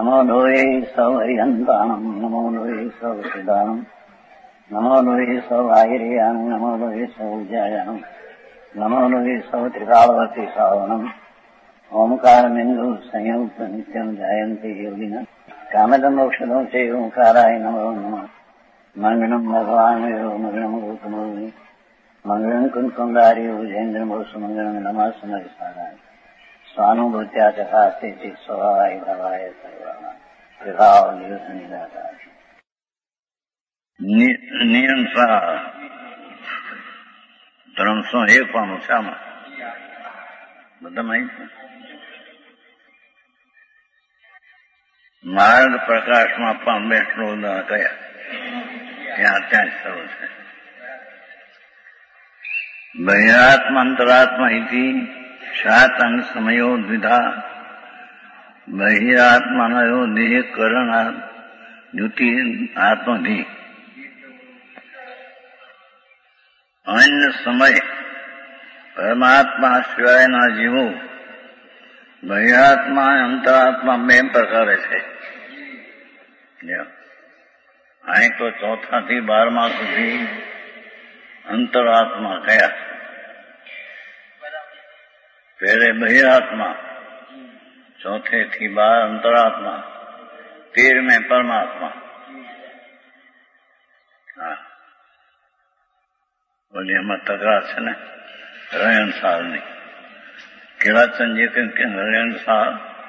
નમો લોહે સૌ હરિહંતાણમ નમો લોહે સૌ સિદ્ધાણમ નમો લોહે સૌ આયર્યાણમ નમો લોહે સૌ ઉજ્જાયાણમ નમો લોહે સૌ ત્રિકાળવતી શ્રાવણમ ઓમકારમિંદુ સંયુક્ત નિત્યમ જાયંતી યોગિન કામદમોક્ષદો છે ઓંકારાય નમો નમઃ મંગળમ ભગવાન મંગળમ ગૌતમોની મંગળમ કુંકુંદારી ઉજેન્દ્રમોષ મંગળમ નમઃ સમયસારાય સ્વાનુભૂત્યા ચકાસ્તે ચિત સ્વભાવાય ભવાય સર્વાના વિભાવ દિવસ નિરાકાર નિયંત્રણ 301 શામાં બધા માહિતી માર્ગ પ્રકાશમાં પણ બેઠો કયા ત્યાં શરૂ છે. બહિરાત્મા અંતરાત્મા ઇતિ શાતંગ સમયો દ્વિધા બહિરાત્માનયો દેહ કરણાત દ્યુતિ આત્મધિ. અન્ય સમય પરમાત્મા સિવાયના જીવો બહિરાત્મા અંતરાત્મા બે પ્રકારે છે. અહીં તો 4 થી 12 સુધી અંતરાત્મા કયા. પહેલે બહિરાત્મા, 4 થી 12 અંતરાત્મા, 13 પરમાત્મા. હા, બોલી એમાં તકરાર છે ને રણસારની. કેળાચંદજી કહ્યું કે રણસાર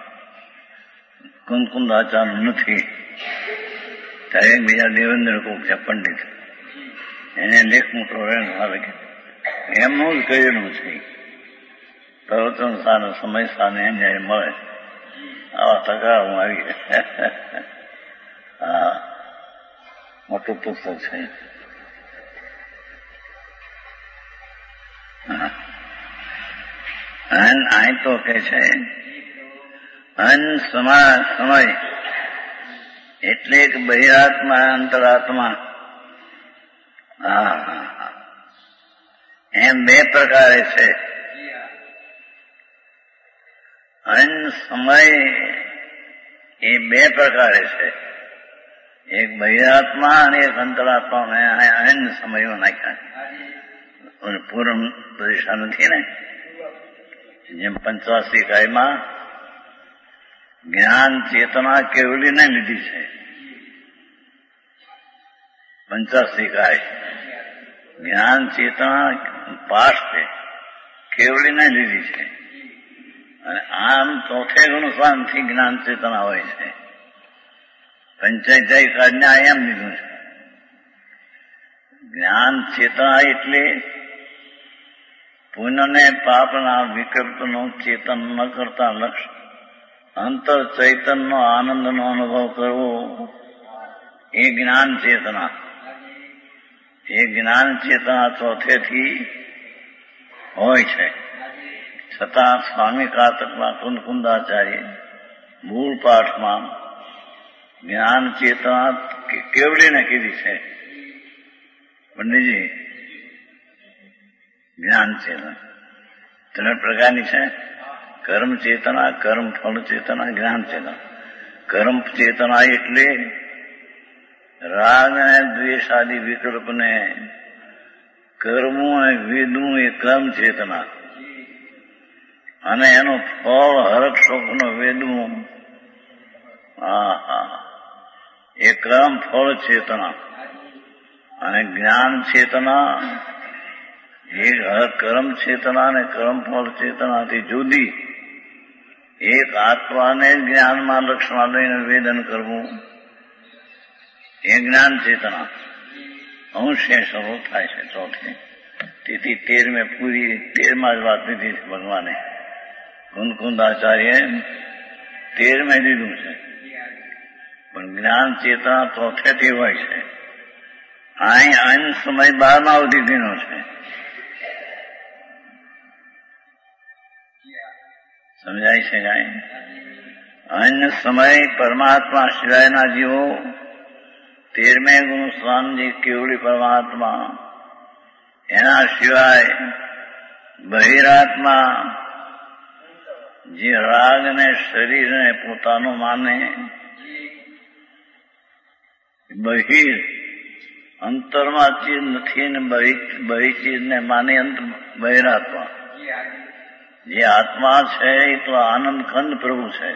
કુંકુંદાચાર નથી. ત્યારે બીજા દેવેન્દ્ર કોક છે પંડિત, એને લેખ મોટો રણસાર કે એમનું જ કહેલું છે. પ્રવચન સાર સમય સાને જયારે મળે આવા તકરારમાં આવી. હા, મોટું પુસ્તક છે. અહીં તો કે છે અન સમય એટલે કે બહિરાત્મા અંતરાત્મા એમ બે પ્રકારે છે. અન સમય એ બે પ્રકારે છે, એક બહિરાત્મા અને એક અંતરાત્મા. અન સમયો નાખ્યા પૂર્ણ પરીક્ષા નથી ને. જેમ 85 કાયમાં જ્ઞાન ચેતના કેવલીને લીધી છે. 85 કાય જ્ઞાન ચેતના પાઠ છે, કેવલીને લીધી છે. અને આમ ચોથે ગુણસ્થાનથી જ્ઞાન ચેતના હોય છે. 85 કાયને એમ લીધું છે. જ્ઞાન ચેતના એટલે પુણ્યને પાપના વિકલ્પનો ચેતન ન કરતા લક્ષ્ય અંતર ચૈતનનો આનંદનો અનુભવ કરવો એ જ્ઞાન ચેતના. એ જ્ઞાન ચેતના ચોથેથી હોય છે. છતાં સ્વામી કાતકના કુંકુંદાચાર્ય મૂળ પાઠમાં જ્ઞાન ચેતના કેવડીને કીધી છે. પંડિતજી, જ્ઞાન ચેતના 3 પ્રકારની છે. કર્મ ચેતના, કર્મ ફળ ચેતના, જ્ઞાન ચેતના. કર્મ ચેતના એટલે રાગ અને દ્વેષ આદિ વિકલ્પને કરવું અને વેદવું એ કર્મ ચેતના. અને એનું ફળ હરખ શોખનો વેદવું એ કર્મ ફળ ચેતના. અને જ્ઞાન ચેતના એક કર્મ ચેતના અને કર્મ ફળ ચેતનાથી જુદી એક આત્માને જ્ઞાનમાં લક્ષમાં લઈને વેદન કરવું એ જ્ઞાન ચેતના. અંશે શરૂ થાય છે ચોથે. તેથી 13 પૂરી 13 જ વાત લીધી છે ભગવાને. કુંકુંદાચાર્યે 13 લીધું છે, પણ જ્ઞાન ચેતના ચોથેથી હોય છે. અહીં અન સમય 12મા અવધિનો છે. સમજાય છે કાંઈ? અન્ય સમય પરમાત્મા સિવાયના જીવો 13મે ગુણસ્થાન જે કેવળી પરમાત્મા એના સિવાય બહિરાત્મા જે રાગ ને શરીરને પોતાનું માને બહિર અંતરમાં ચીજ નથી ને બહિ ચીજને માની બહિરાત્મા. જે આત્મા છે એ તો આનંદ ખંડ પ્રભુ છે,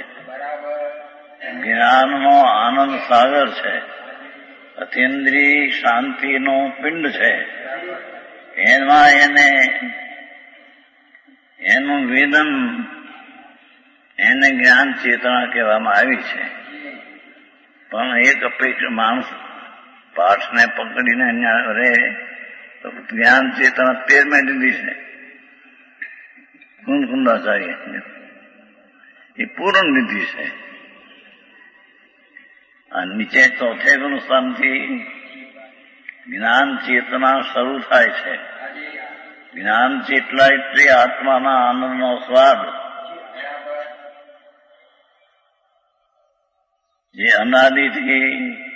જ્ઞાનનો આનંદ સાગર છે, અતિન્દ્રિય શાંતિનો પિંડ છે. એમાં એનું વેદન એને જ્ઞાન ચેતના કહેવામાં આવી છે. પણ એક અપેક્ષા માણસ પાઠને પકડીને અહીંયા રહે તો જ્ઞાન ચેતના 13 દીધી છે. કુંદાચાર્ય એ પૂર્ણ વિધિ છે. આ નીચે ચોથે ગુણ સ્થાનથી જ્ઞાન ચેતના શરૂ થાય છે. જ્ઞાન ચેતલા એટલે આત્માના આનંદનો સ્વાદ, જે અનાદિથી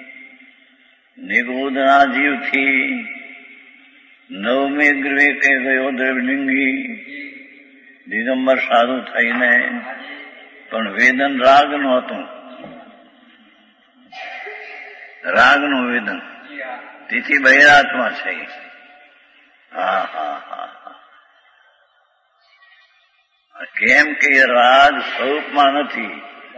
નિગોદના જીવથી 9મે ગૃહે કે ગયો દ્રવલિંગી દિગંબર સાધુ થઈને પણ વેદન રાગનું હતું, રાગનું વેદન, તેથી બહિરાત્મા છે. હા હા હા હા. કેમ કે રાગ સ્વરૂપમાં નથી,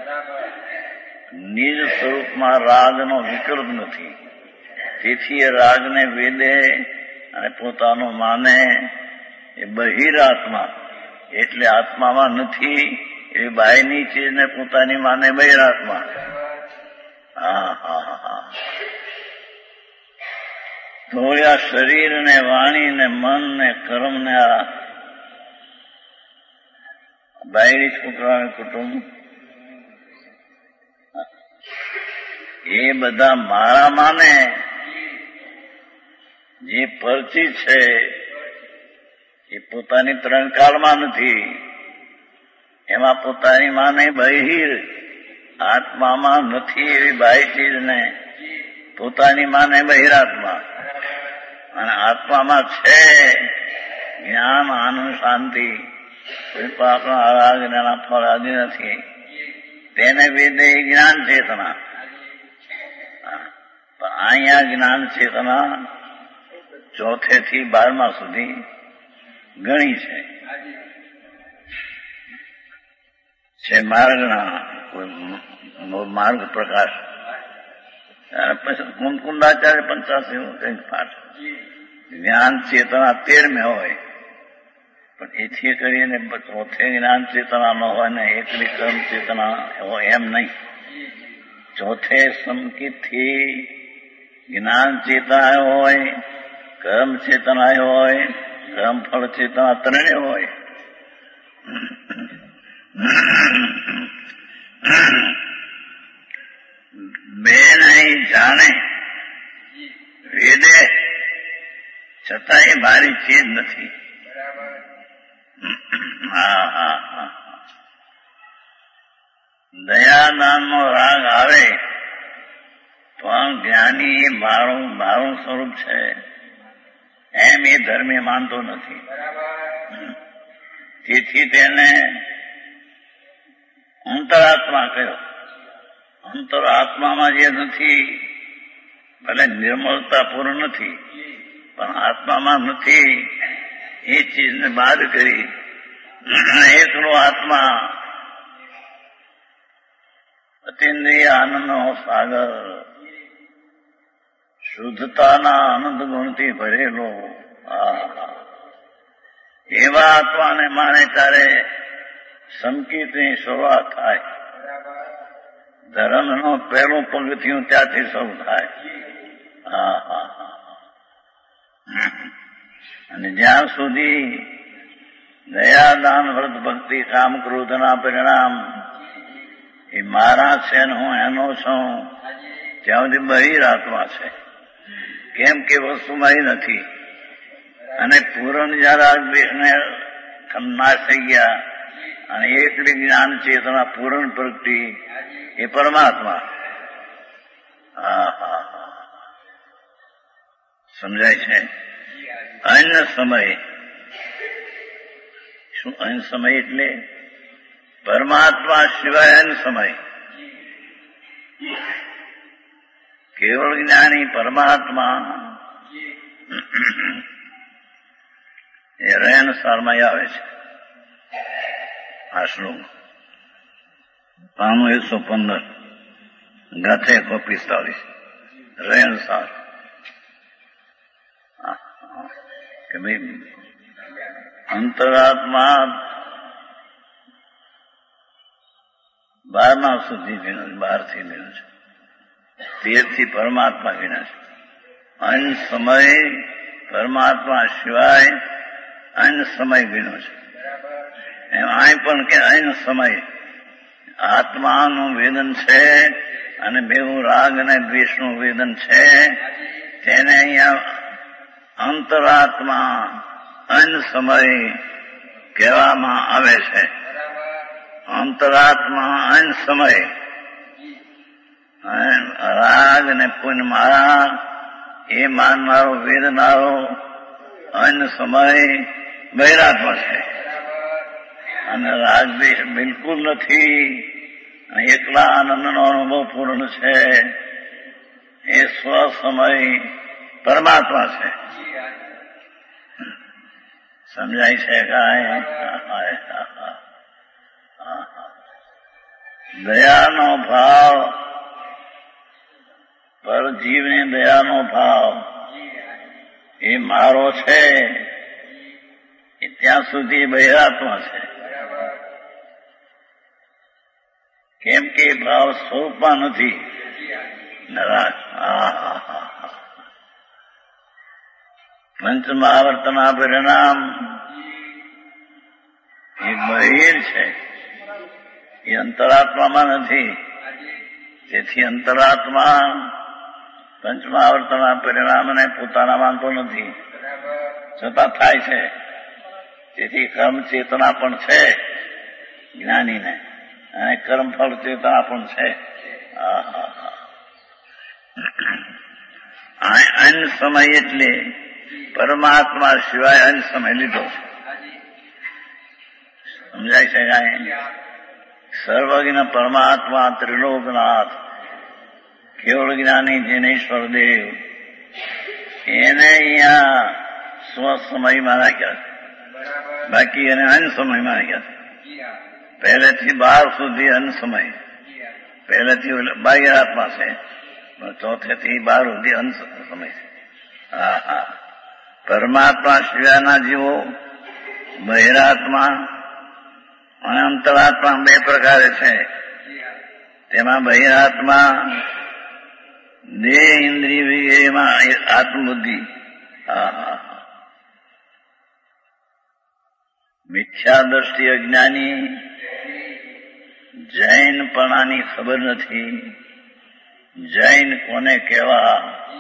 નિજ સ્વરૂપમાં રાગનો વિકલ્પ નથી. તેથી એ રાગને વેદે અને પોતાનું માને એ બહિરાત્મા, એટલે આત્મામાં નથી એ બાયની ચીજને પોતાની માને બહિરાત્મા. હા હા હા. તો આ શરીર ને વાણી ને મન ને કર્મ ને આ બાયરી છોકરા કુટુંબ એ બધા મારા માને જે પરચિત છે એ પોતાની ત્રણકાળમાં નથી. એમાં પોતાની માને બહિર આત્મામાં નથી એવી બાહ્ય ચીજને પોતાની માને બહિરાત્મા, અને આત્મામાં છે જ્ઞાન આનંદ શાંતિ, કોઈ પાપના રાગ એના ફળ આદિ નથી. તેને વેદે જ્ઞાન ચેતના. પણ અહીંયા જ્ઞાન ચેતના ચોથેથી 12મા સુધી ગણી છે માર્ગના કોઈ માર્ગ પ્રકાશ. પછી કુંદાચાર્ય 85 કંઈક પાઠ જ્ઞાન ચેતના 13મે હોય, પણ એથી કરીને ચોથે જ્ઞાન ચેતના ન હોય ને એકલી કર્મ ચેતના હોય એમ નહીં. ચોથે સંકિતથી જ્ઞાન ચેતના હોય, કર્મ ચેતના હોય, કર્મ ફળ ચેતના ત્રણે હોય. બે નહીં જાણે વેદે છતાં એ મારી ચીજ નથી. હા હા હા. દયાદાનનો રાગ આવે પણ જ્ઞાની એ મારું સ્વરૂપ છે એમ એ ધર્મે માનતો નથી. તેથી તેને અંતરાત્મા કહ્યો. અંતરાત્મામાં જે નથી, ભલે નિર્મળતા પૂર્ણ નથી, પણ આત્મામાં નથી એ ચીજને બાદ કરી એકલો આત્મા અતિન્દ્રિય આનંદનો સાગર, શુદ્ધતાના આનંદ ગુણથી ભરેલો, એવા આત્માને માને ત્યારે સંકિતની શરૂઆત થાય. ધર્મનો પહેલું પગથિયું ત્યાંથી શરૂ થાય. હા હા હા. અને જ્યાં સુધી દયાદાન વ્રત ભક્તિ કામ ક્રોધના પરિણામ એ મારા છે ને હું એનો છું, ત્યાં સુધી બહિરાત્મા છે. કેમ કે વસ્તુ મારી નથી. અને પૂરણ જરા દેશને નાશ થઈ ગયા અને એકલી જ્ઞાન ચેતના પૂરણ પ્રગતિ એ પરમાત્મા. હા હા હા. સમજાય છે? અન્ય સમય શું? અન્ય સમય એટલે પરમાત્મા સિવાય અન્ય સમય. કેવળ જ્ઞાની પરમાત્મા એ રહેન સારમાં આવે છે. આ શ્લોક 115 ગાથે 145 રહેન સાર કે ભાઈ અંતરાત્મા 12 સુધી ભીનો છે, 12 થી ભીનો છે, 13 થી પરમાત્મા ભીનો છે. અન્ય સમય પરમાત્મા સિવાય અન્ય સમય ભીનો છે. એમ અહીં પણ કે અન્ય સમય આત્માનું વેદન છે અને બેવું રાગ અને દ્વેષનું વેદન છે. તેને અહીંયા અંતરાત્મા અન્ય સમય કહેવામાં આવે છે. અંતરાત્મા અન્ય સમય રાગ અને પુણ્યમાં એ માનનારો વેદનારો અન્ય સમય બહિરાત્મા છે. અને રાગ દ્વેષ બિલકુલ નથી. એકલા આનંદનો અનુભવ પૂર્ણ છે. એ સ્વ સમય પરમાત્મા છે. સમજાય છે કાંઈ? દયાનો ભાવ પર જીવને દયાનો ભાવ એ મારો છે એ ત્યાં સુધી બહિરાત્મા છે. કેમ કે ભાવ સ્વરૂપમાં નથી. પંચમહાવર્તના પરિણામ એ બહિર છે, એ અંતરાત્મામાં નથી. તેથી અંતરાત્મા પંચમહાવર્તના પરિણામને પોતાના માનતો નથી, છતાં થાય છે. તેથી કર્મ ચેતના પણ છે જ્ઞાનીને, અને કર્મફળ ચેતના પણ છે. અન્ય સમય એટલે પરમાત્મા સિવાય અન્ય સમય લીધો. સમજાય છે કાંઈ? સર્વજ્ઞ પરમાત્મા ત્રિલોકનાથ કેવળ જ્ઞાની જિનેશ્વર દેવ એને અહીંયા સ્વસમયમાં રાખ્યા છે. બાકી એને અન્ય સમયમાં રાખ્યા છે. પહેલેથી 12 સુધી અન્ય સમય, પહેલેથી બાહ્યાત્મા છે, ચોથેથી 12 સુધી અન્ય સમય છે. પરમાત્મા સિવાયના જીવો બહિરાત્મા અને અંતરાત્મા 2 પ્રકારે છે. તેમાં બહિરાત્મા દેહ ઇન્દ્રિય વિષયમાં આત્મબુદ્ધિ, મિથ્યા દ્રષ્ટિ અજ્ઞાની, જૈનપણાની ખબર નથી. જૈન કોને કહેવા?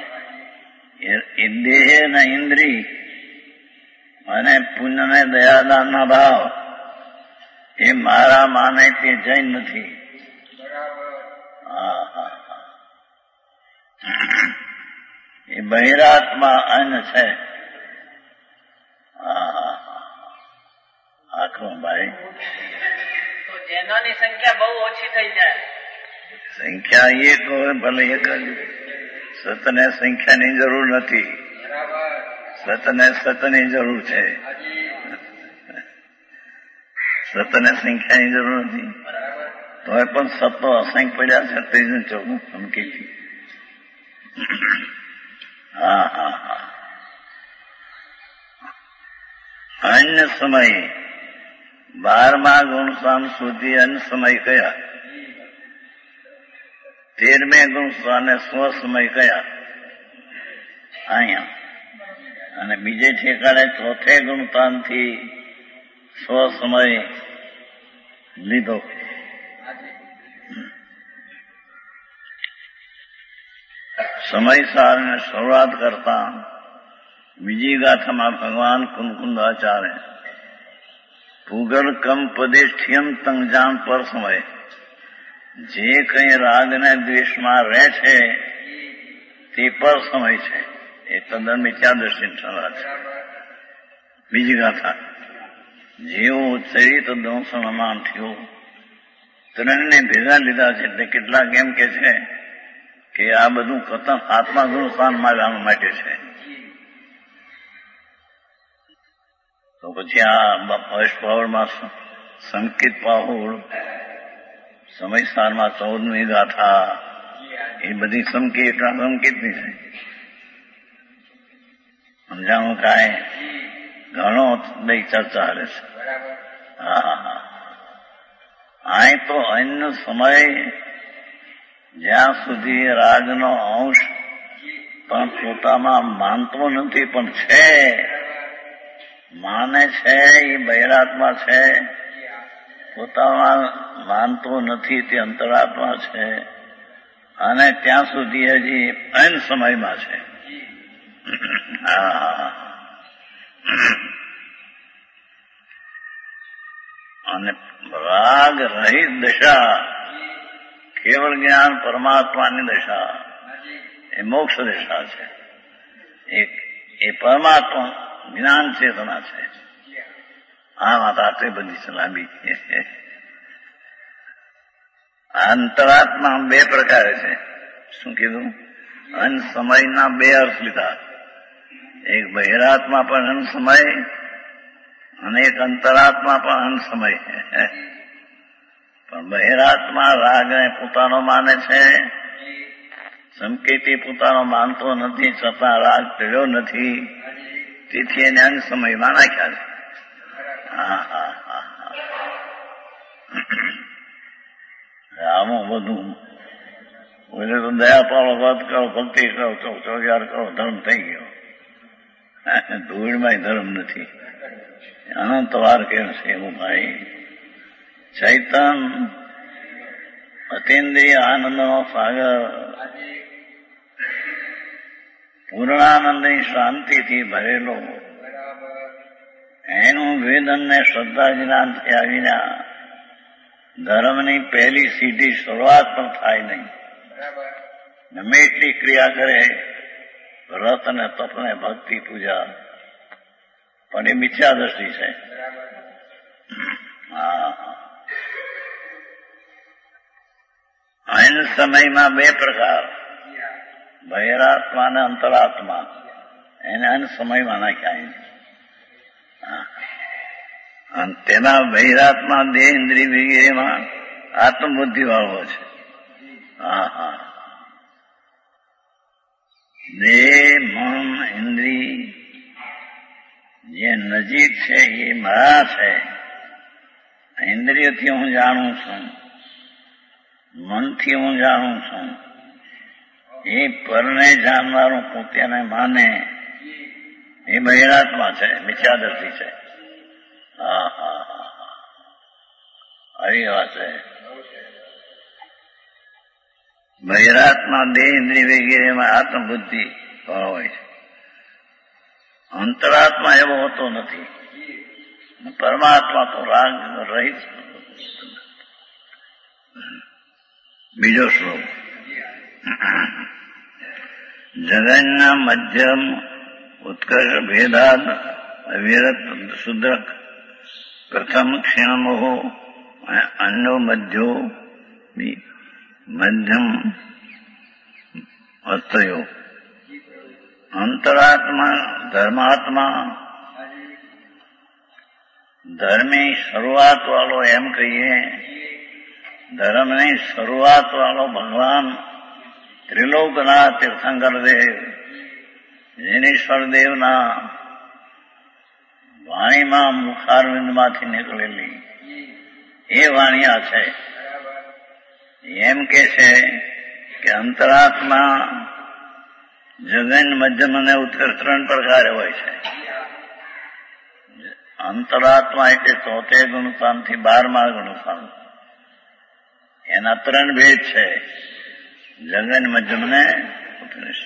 એ દેહ ને ઇન્દ્રિય અને પુણ્ય ને દયાદાનના ભાવ એ મારા માને તે જૈન નથી. એ બહિરાત્મા અન્ય છે. આખો ભાઈ તો જૈનોની સંખ્યા બહુ ઓછી થઈ જાય. સંખ્યા એક હોય ભલે એક જ. સતને સંખ્યાની જરૂર નથી. સતને સતની જરૂર છે. સતને સંખ્યાની જરૂર નથી. તો પણ સતો અસંખ્ય પડ્યા છે. ત્રીજું ચોખ્ખું ધમકીથી. અન્ય સમય 12મા ગુણસ્થાન સુધી અન્ય સમય કયા? 13મે ગુણસ્થાને સ્વ સમય કયા? અહીંયા. અને બીજે ઠેકાણે ચોથે ગુણસ્થાનથી સ્વ સમય લીધો. સમય સારને શરૂઆત કરતા બીજી ગાથામાં ભગવાન કુમકુંદાચાર્ય પૂગલ કમ પદેષ્ઠિયમ તંગજાન પર સમય, જે કંઈ રાગ ને દ્વેષમાં રહે છે તે પર સમય છે. એ તદ્દન મિથ્યા દ્રષ્ટિની સલાહ છે. બીજી ગાથા જેવો ચરિત દંશનમાન થયો, ત્રણને ભેગા લીધા છે. એટલે કેટલાક એમ કે છે કે આ બધું કથન આત્મા ગુણ સ્થાનમાં જવા માટે છે. તો પછી આ અષ્ટપાવરમાં સંકેત પાહુડ, સમયસારમાં 14મી ગાથા, એ બધી સંકેતની છે. સમજાણું કાંઈ ઘણો બધી ચર્ચા હાલે છે. હા, અહીં તો અન્ય સમય જ્યાં સુધી રાગનો અંશ પણ પોતામાં માનતો નથી, પણ છે, માને છે, એ બહિરાત્મા છે, પોતામાં માનતો નથી, તે અંતરાત્મા છે, અને ત્યાં સુધી હજી અન સમયમાં છે. અને રાગ રહિત દશા, કેવળ જ્ઞાન પરમાત્માની દશા, એ મોક્ષ દશા છે. એ પરમાત્મા જ્ઞાન ચેતના છે. આ વાત આટલી બધી સલામી છે. અંતરાત્મા બે પ્રકારે છે. શું કીધું? અન સમયના બે અર્થ લીધા. એક બહિરાત્મા પણ અન સમય, અને એક અંતરાત્મા પણ અન સમય. પણ બહિરાત્મા રાગને પોતાનો માને છે, સંકેતી પોતાનો માનતો નથી, છતાં રાગ ચડ્યો નથી, તેથી એને અન સમયમાં નાખ્યા છે. આમાં બધું બોલે તો દયા પાડો, વાત કરો, ભક્તિ કરો, ચોગ્યાર કરો, ધર્મ થઈ ગયો. ધૂળમાં ધર્મ નથી. અનંતવાર કેમ છે એવું ભાઈ? ચૈતન અતિન્દ્રિય આનંદનો સાગર, પૂર્ણાનંદની શાંતિથી ભરેલો, એનું વેદન ને શ્રદ્ધા જ્ઞાન થયા વિના ધર્મની પહેલી સીધી શરૂઆત પણ થાય નહીં. ગમે એટલી ક્રિયા કરે, વ્રત ને તપ ને ભક્તિ પૂજા, પણ એ મિથ્યા દ્રષ્ટિ છે. અન સમયમાં બે પ્રકાર, બહિરાત્મા અને અંતરાત્મા, એને અન સમયમાં નાખ્યા. અને તેના બહિરાત્મા દેહ ઇન્દ્રિય વગેરેમાં આત્મબુદ્ધિ વાળો છે. દેહ, મન, ઇન્દ્રિય જે નજીક છે એ મારા છે. ઇન્દ્રિયથી હું જાણું છું, મનથી હું જાણું છું. એ પરને જાણનારું પોતાને માને, એ બહિરાત્મા છે, મિથ્યાદર્શી છે. આવી વાત છે. બહિરાત્મા દેહ ઇન્દ્રિય વગેરેમાં આત્મબુદ્ધિ હોય છે. અંતરાત્મા એવો હોતો નથી. પરમાત્મા તો રાગ રહિત. બીજો શ્લોક. જગન્ના મધ્યમ ઉત્કર્ષ ભેદાદ અવિરત શુદ્રક પ્રથમ ક્ષીણમોહો અન્નો મધ્યો મધ્યમ અસ્તયો. અંતરાત્મા ધર્માત્મા, ધર્મની શરૂઆત વાળો એમ કહીએ, ધર્મની શરૂઆત વાળો ભગવાન ત્રિલોકના તીર્થંકર દેવ, જેનેશ્વર દેવના વાણીમાં મુખારવિંદમાંથી નીકળેલી એ વાણી આ છે. એમ કે છે કે અંતરાત્મા જગન મધ્યમ અને ઉત્કર્ષ 3 પ્રકારે હોય છે. અંતરાત્મા એટલે 73 ગુણસ્થાનથી 12મા ગુણસ્થાન, એના 3 ભેદ છે, જગન મધ્યમ ને ઉત્કર્ષ.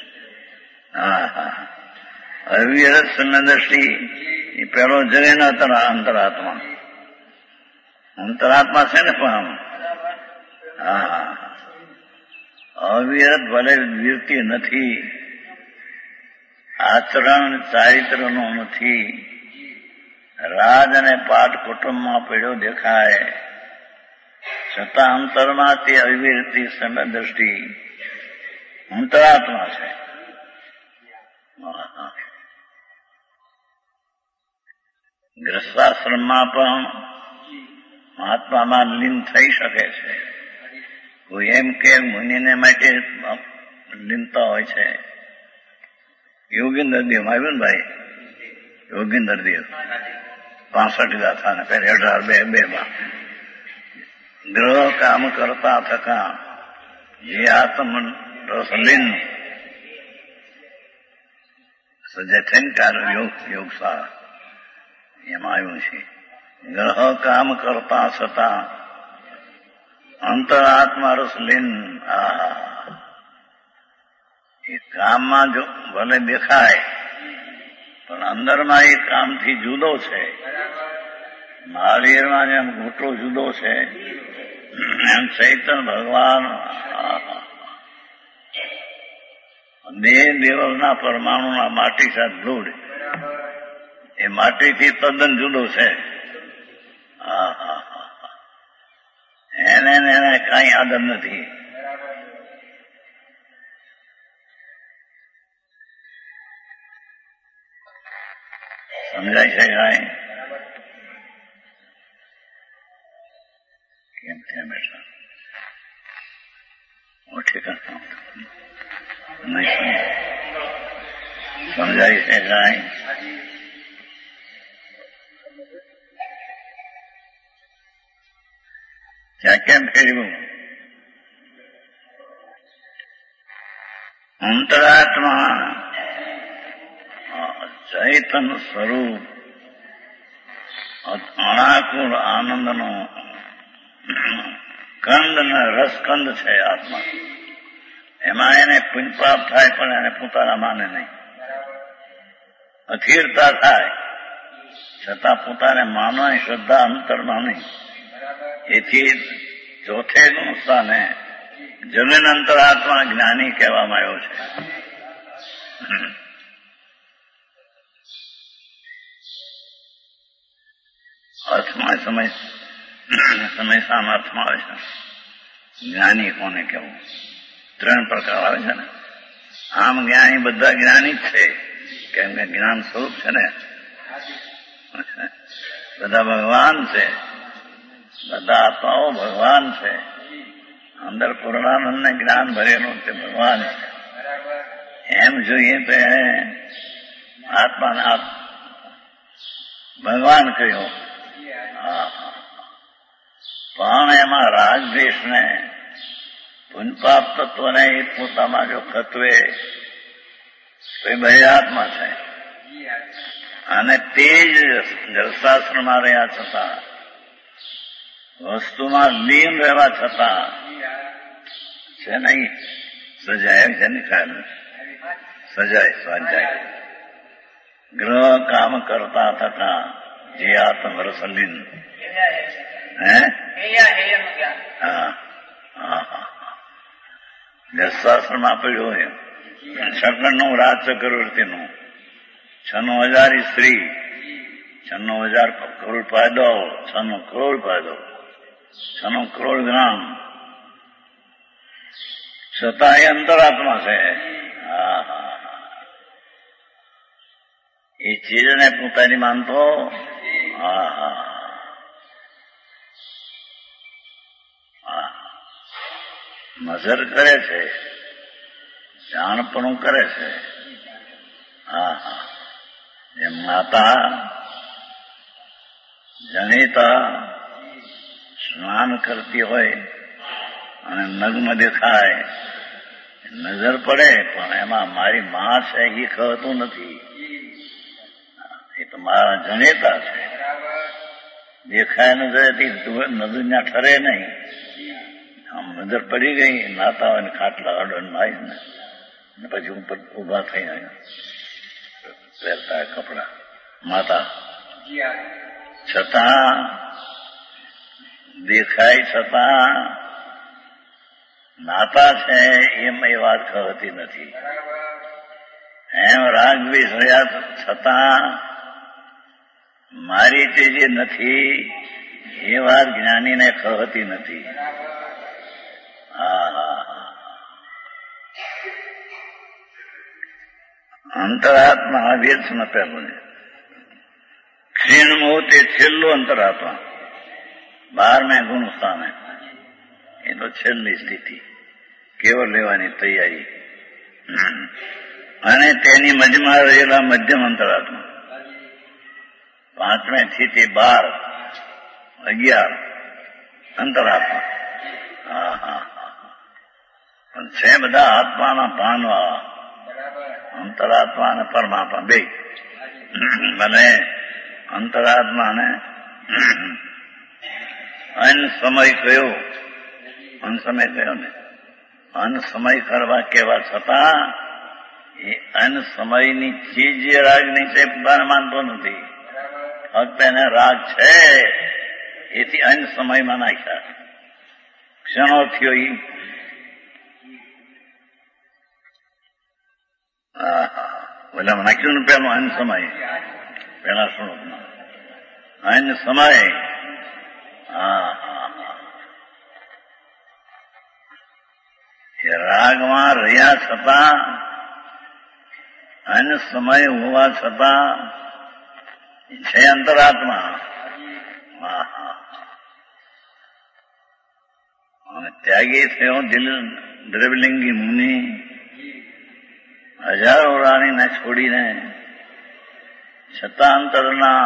અવિરત સન્નદ્રષ્ટિ એ પેલો જગન અંતરાત્મા. અંતરાત્મા છે ને પણ અવિરત ભલે વિરતી નથી, આચરણ ચારિત્રનો નથી, રાજ અને પાઠ કુટુંબમાં પડ્યો દેખાય, છતાં અંતરમાં તે અવિરતી સમ્યક દ્રષ્ટિ અંતરાત્મા છે. ગ્રસ્તાશ્રમમાં પણ મહાત્મામાં લીન થઈ શકે છે. કોઈ એમ કે મુનિને માટે લીનતા હોય છે. યોગીન્દર દેવ આવ્યું ને ભાઈ, યોગીન્દર દેવ 65 ગાથા ને પહેલી 1802 ગ્રહ કામ કરતા થકા જે આત્મ રસલીન સજ્જન યોગ સાર એમાં આવ્યું છે. ગ્રહ કામ કરતા છતાં અંતરાત્મા રસલીન. એ કામમાં જો ભલે દેખાય પણ અંદરમાં એ કામથી જુદો છે. મહાવીરમાં જેમ ઘૂંટો જુદો છે એમ ચૈતન્ય ભગવાન દેહ દેવલના પરમાણુના માટી સાથે ધૂળ એ માટીથી તદ્દન જુદો છે. એને કાંઈ આદર નથી. સમજાય છે કાંઈ? કેમ ત્યાં બેઠા ઠીક નહીં સમજાય છે કાંઈ? ત્યાં કેમ ફેરવું? અંતરાત્મા ચૈતન સ્વરૂપ અણાકુળ આનંદનો કંદ ને રસકંદ છે આત્મા. એમાં એને પુંજપાપ થાય પણ એને પોતાના માને નહીં. અથિરતા થાય છતાં પોતાને માનવાની શ્રદ્ધા અંતરમાં નહીં. એથી ચોથેનું સ્થાને જમીન અંતરાત્મા જ્ઞાની કહેવામાં આવ્યો છે. અર્થમાં સમય સામ અર્થમાં આવે છે. જ્ઞાની કોને કહેવું? 3 પ્રકાર આવે છે ને. આમ જ્ઞાની બધા જ્ઞાની જ છે, કેમ કે જ્ઞાન સ્વરૂપ છે ને. બધા ભગવાન છે, બધા આત્માઓ ભગવાન છે. અંદર પૂર્ણાનંદને જ્ઞાન ભરેલું તે ભગવાન છે. એમ જોઈએ તો એને આત્માને ભગવાન કહ્યું. પણ એમાં રાગદ્વેષને પુંજપાપ તત્વને એ પોતામાં જો ખતવે તો એ બહેરાત્મા છે. અને તે જ ગ્રસ્તાશ્રમમાં રહ્યા છતાં વસ્તુમાં લીન રહેવા છતાં છે નહીં સજાય છે ને ખ્યાલ સજાય સ્વાધ્યાય ગ્રહ કામ કરતા થતા જે આત્મ રસલીન ગ્રસ્તાશ્રમમાં પડ્યો હોય. શકળનું રાજ ચક્રવર્તીનું 96,000 સ્ત્રી, 96,000 કરોડ ફાયદો, 96 કરોડ ફાયદો, 96 કરોડ ગ્રામ, છતાં એ અંતરાત્મા છે. એ ચીજને પોતાની માનતો નજર કરે છે, જાણપણું કરે છે. એમ માતા જનેતા સ્નાન કરતી હોય અને નગ્ન દેખાય, નજર પડે પણ એમાં મારી માં છે એ કહેતું નથી. એ તો મારા જનેતા છે. દેખાય નજરથી નજર ના ઠરે નહીં. આમ નજર પડી ગઈ, નાતા હોય ને ખાટલા અડન આવી ને પછી ઉપર ઉભા થઈ પહેરતા કપડા માતા, છતાં દેખાય છતાં નાતા છે એમ એ વાત કહેતી નથી. એમ રાગદ્વેષ રહ્યા છતાં મારી તે જે નથી એ વાત જ્ઞાનીને કહેતી નથી. અંતરાત્મા આ વેદમાં પહેલું છે. ક્ષીણમો તે છેલ્લું અંતરાત્મા, 12મેં ગુણ સ્થાને. એ તો છેલ્લી સ્થિતિ, કેવળ લેવાની તૈયારી. અને તેની મધ્યમાં રહેલા મધ્યમ અંતરાત્મા, 5મે થી તે 12, 11 અંતરાત્મા. પણ છે બધા આત્માના ભાનવાળા, અંતરાત્મા અને પરમાત્મા બે. ભલે અંતરાત્માને અન સમય કયો, અન સમય કયો ને, અન સમય કરવા કેવા છતાં એ અન સમયની ચીજ જે રાગની છે પોતાને માનતો નથી. ફક્ત એને રાગ છે એથી અન સમયમાં નાખ્યા. ક્ષણો થયો એ ઓલામાં નાખ્યું ને પેલું અન સમય, પેલા શ્લોકમાં અન સમય. એ રાગમાં રહ્યા છતાં, અન સમય હોવા છતાં છે અંતરાત્મા. અને ત્યાગી થયો દ્રવ્યલિંગી મુનિ, હજારો રાણીને છોડીને છતાં અંતરના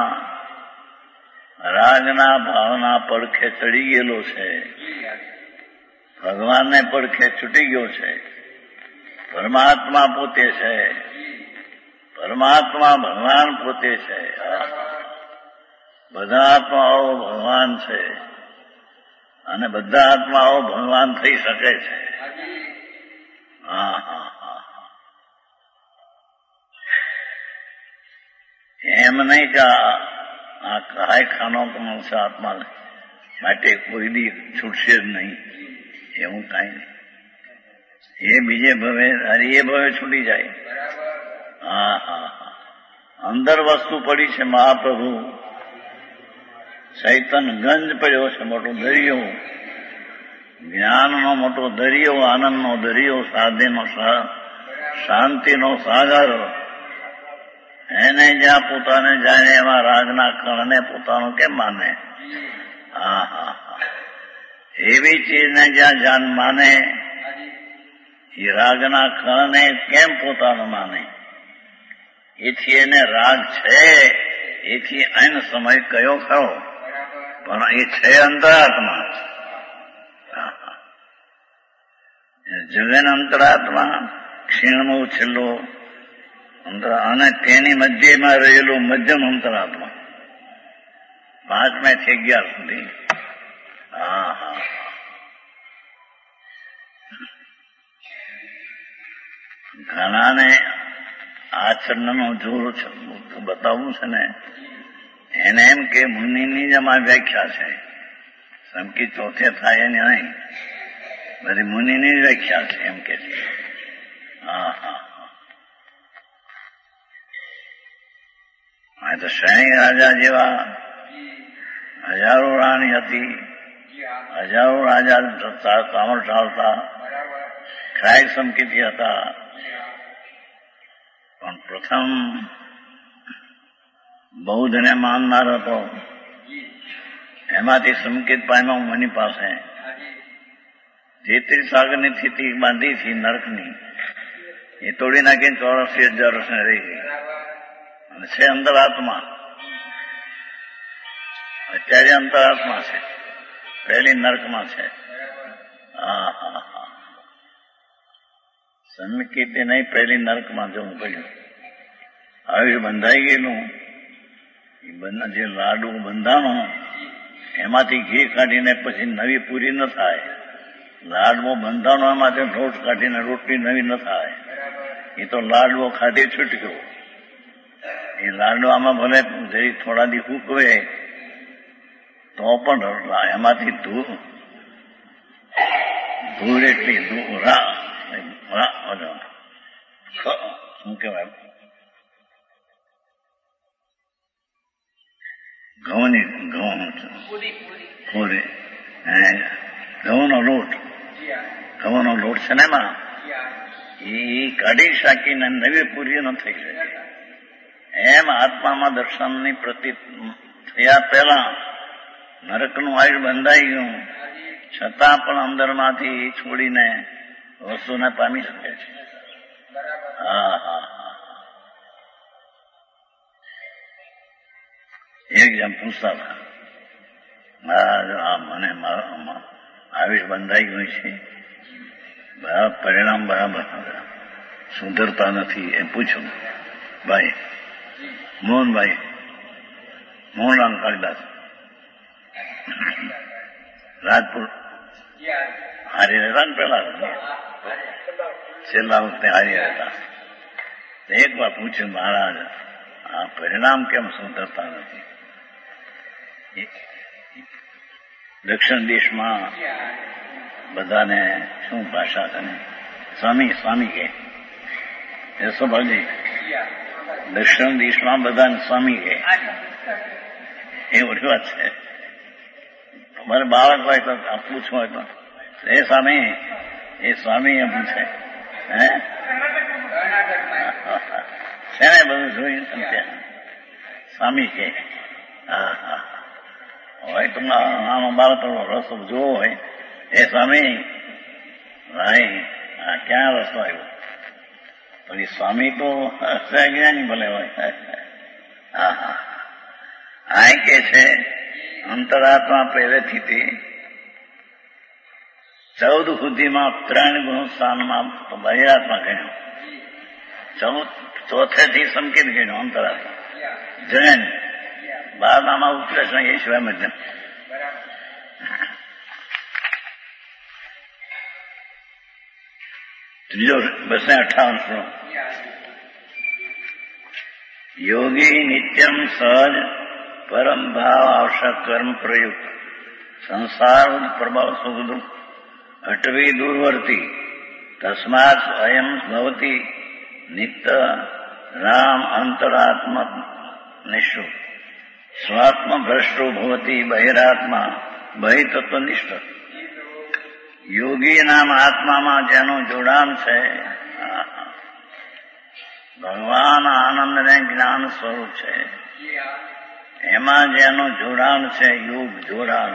રાગના ભાવના પડખે ચડી ગયેલો છે. ભગવાનને પડખે છૂટી ગયો છે. પરમાત્મા પોતે છે, પરમાત્મા ભગવાન પોતે છે. બધા આત્માઓ ભગવાન છે અને બધા આત્માઓ ભગવાન થઈ શકે છે. એમ નહીં કે આ કાયખાનો કમાવશે આત્મા માટે કોઈ દી છૂટશે જ નહીં, એવું કાંઈ નહીં. એ બીજે ભવે એ ભવે છૂટી જાય. અંદર વસ્તુ પડી છે મહાપ્રભુ, ચૈતન ગંજ પડ્યો છે, મોટો દરિયો, જ્ઞાનનો મોટો દરિયો, આનંદનો દરિયો, સાધેનો શાંતિનો સાગર. એને જ્યાં પોતાને જાણે એમાં રાગના કણને પોતાનું કેમ માને? એવી ચીજને જ્યાં જાન માને એ રાગના કણને કેમ પોતાનું માને? એથી એને રાગ છે, એથી અન સમય કયો ખરો, પણ એ છે અંતરાત્મા. જગન અંતરાત્મા, ક્ષીણમો છેલ્લો અને તેની મધ્યમાં રહેલું મધ્યમ અંતરાત્મા, 5મે થી 11 સુધી. ઘણાને આચરણનો જોર બતાવવું છે ને, એને એમ કે મુનિની જ અમારી વ્યાખ્યા છે, સમકી ચોથે થાય એને નહીં, બધી મુનિની વ્યાખ્યા છે એમ કે છે. આ તો શ્રેણી રાજા જેવા હજારો રાણી હતી, હજારો રાજા કામર ચાલતા, ખાય સમકીતી હતા. પણ પ્રથમ બૌદ્ધને માનનાર હતો, એમાંથી સંકેત પામ્યો મની પાસે. 33 સાગરની સ્થિતિ બાંધી હતી નરકની, એ તોડી નાખીને 84,000 વર્ષને રહી ગઈ. અને છે અંતરાત્મા, અત્યારે અંતરાત્મા છે, પહેલી નરકમાં છે. સંકેતે નહીં, પહેલી નરકમાં જવું પડ્યું. આયુષ બંધાઈ ગયેલું, જે લાડુ બંધાણો એમાંથી ઘી કાઢીને પછી નવી પૂરી ન થાય. લાડવો બંધાણો એમાંથી લોટ કાઢીને રોટલી નવી ન થાય. એ તો લાડવો ખાધી છૂટક્યો. એ લાડવામાં ભલે જઈ થોડા દી ઉકવે તો પણ એમાંથી ધૂળ એટલી શું કહેવાય, ઘઉંની પૂરી, ઘઉંનો લોટ છે ને એમાં એ કાઢી શકીને નવી પૂરી ન થઈ શકે. એમ આત્મામાં દર્શનની પ્રતીત થયા પહેલા નરકનું આયુર બંધાઈ ગયું, છતાં પણ અંદરમાંથી છોડીને વસ્તુને પામી શકે છે. હા હા હા. એક જણ પૂછતા હતા, મને આયુષ બંધાઈ ગયું છે, પરિણામ બરાબર સુધરતા નથી. એ પૂછ્યું, ભાઈ મોહનભાઈ, મોહનરામ કાળીદાસ રાજપુર હારી રહેતા ને પેલા છેલ્લા વખતે હારી રહેતા. એક વાર પૂછ્યું, મહારાજ આ પરિણામ કેમ સુધરતા નથી? દક્ષિણ દેશમાં બધાને શું ભાષા કરે? સ્વામી સ્વામી કે યશોભાજી, દક્ષિણ દેશમાં બધાને સ્વામી કે એ ઓછી વાત છે. તમારે બાળક હોય તો પૂછવું હોય તો એ સ્વામી એમ પૂછે. હે છે ને બધું જોયું સ્વામી કે. હા હા હોય તો આમાં બાળક રસ્તો જોવો હોય એ સ્વામી ભાઈ ક્યાં રસ્તો આવ્યો? પછી સ્વામી તો જ્ઞાની ભલે હોય. હા હા આ કે છે અંતરાત્મા પહેલેથી તે 14 સુધીમાં 3 ગુણ સ્થાનમાં બહિરાત્મા ગણ્યો, ચોથેથી સંકેત ગણ્યો અંતરાત્મા જૈન. 12માં ઉપદેશ એ સિવાય મધ્યમ. ત્રીજો 258 યોગી નિત્યમ સહજ પરમ ભાવ આવશ્યક કર્મ પ્રયુક્ત સંસાર પ્રભાવ સુખ દુઃખ અટવી દૂરવર્તી તસ્માત સ્વયં ભવતી નિત્ય રામ અંતરાત્મ નિષ્ઠ સ્વાત્મ ભ્રષ્ટો ભવતી બહિરાત્મા બહિતત્વનિષ્ઠ. યોગી નામ આત્મામાં જેનું જોડાણ છે, ભગવાન આનંદ ને જ્ઞાન સ્વરૂપ છે, એમાં જેનું જોડાણ છે, યોગ જોડાણ,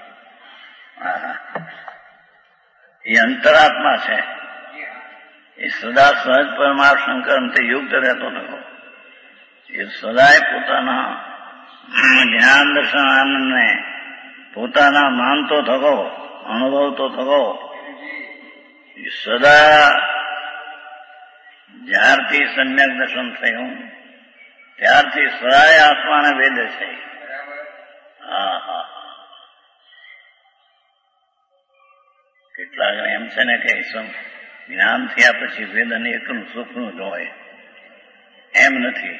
એ અંતરાત્મા છે. એ સદા સહજ પરમાર્થ શંકરથી યુક્ત રહેતો હતો. એ સદાય પોતાના જ્ઞાન દર્શન આનંદને પોતાના માનતો થકો, અનુભવતો થકો. સદા જ્યારથી સમ્યક દર્શન થયું ત્યારથી સદાય આત્માને વેદે છે. હા હા કેટલાક એમ છે ને કે જ્ઞાન થયા પછી વેદન એકલું સુખનું જ હોય, એમ નથી.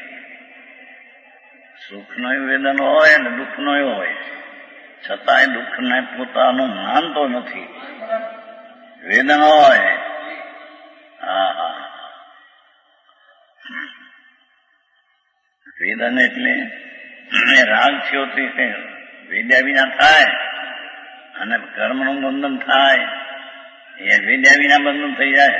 સુખનો વેદન હોય ને દુઃખનો હોય, છતાંય દુઃખને પોતાનું માનતો નથી. વેદન હોય. હા હા વેદન એટલે રાગ થયો તે વેદ્યા વિના થાય અને કર્મનું બંધન થાય. એ વેદ્યા વિના બંધન થઈ જાય.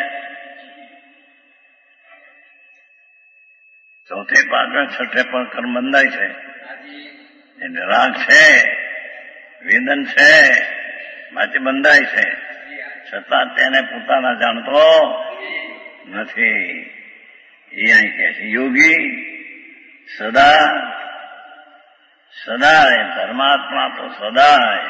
ચોથે પાંચમે છઠ્ઠે પણ કર્મ બંધાય છે. એટલે રાગ છે, વેદન છે, માટે બંધાય છે, છતાં તેને પોતાના જાણતો નથી. એ અહીં કહે છે યોગી સદાય ધર્માત્મા તો સદાય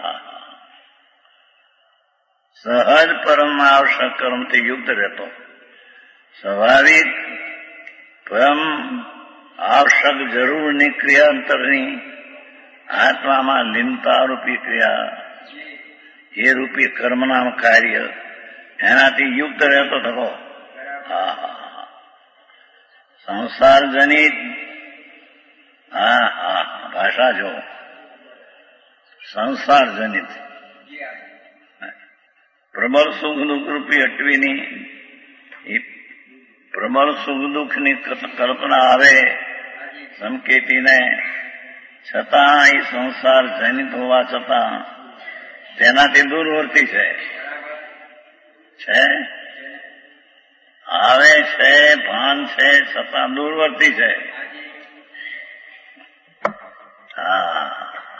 સહજ પરમ આવશ્યક કર્મથી યુક્ત રહેતો. સ્વાભાવિક પરમ આવશ્યક જરૂરની ક્રિયા અંતરની આત્મામાં લીનતા રૂપી ક્રિયા, એ રૂપી કર્મના કાર્ય એનાથી યુક્ત રહેતો થકો. સંસાર જનિત ભાષા જો સંસાર જનિત પ્રબળ સુખ દુઃખ રૂપી અટવીની પ્રબળ સુખ દુઃખની કલ્પના આવે સંકેતીને, છતાં એ સંસાર જનિત હોવા છતાં તેનાથી દૂરવર્તી છે. આવે છે, ભાન છે, છતાં દૂરવર્તી છે. હા,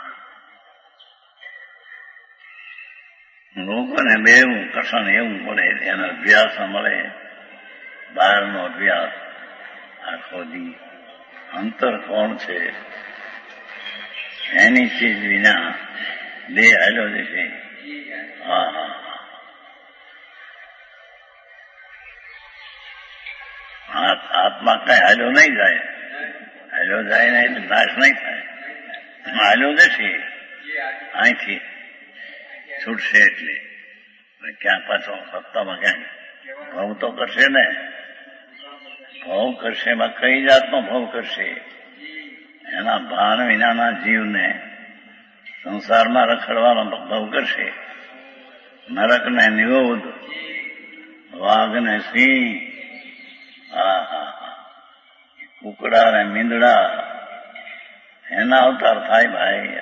લોકોને બેવું કસન એવું પડે, એનો અભ્યાસ મળે, બહારનો અભ્યાસ આખો દી. અંતર કોણ છે એની ચીજ વિના દેહ હાલ્યો જશે. હા હા, આત્મા કઈ હાલ્યો નહીં જાય. હાલ્યો જાય ને એટલે નાશ નહીં થાય. હાલ્યો જશે અહીંથી છૂટશે એટલે ક્યાંક પાછો સત્તામાં ક્યાંક ભવ તો કરશે ને. ભવ કરશે, એમાં કઈ જાતનો ભવ કરશે? એના ભાન વિનાના જીવને સંસારમાં રખડવાનો ભવ કરશે. નરકને નિરોધ, વાઘને સિંહ, કુકડા ને મીંદડા, એના અવતાર થાય ભાઈ.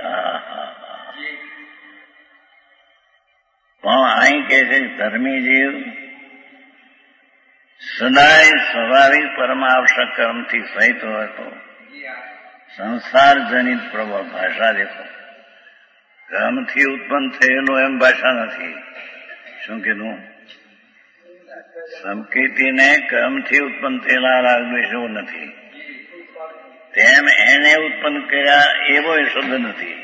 પણ અહીં કે છે ધર્મી જીવ સદાય સ્વાભાવિક પરમાવશ્યક કર્મથી સહિત હોય તો સંસાર જનિત પ્રબળ. ભાષા દેખો, કર્મથી ઉત્પન્ન થયેલું એમ ભાષા નથી. શું કીધું? સંકેતીને કર્મથી ઉત્પન્ન થયેલા રાગ દ્વેષો નથી, તેમ એને ઉત્પન્ન કર્યા એવો શબ્દ નથી.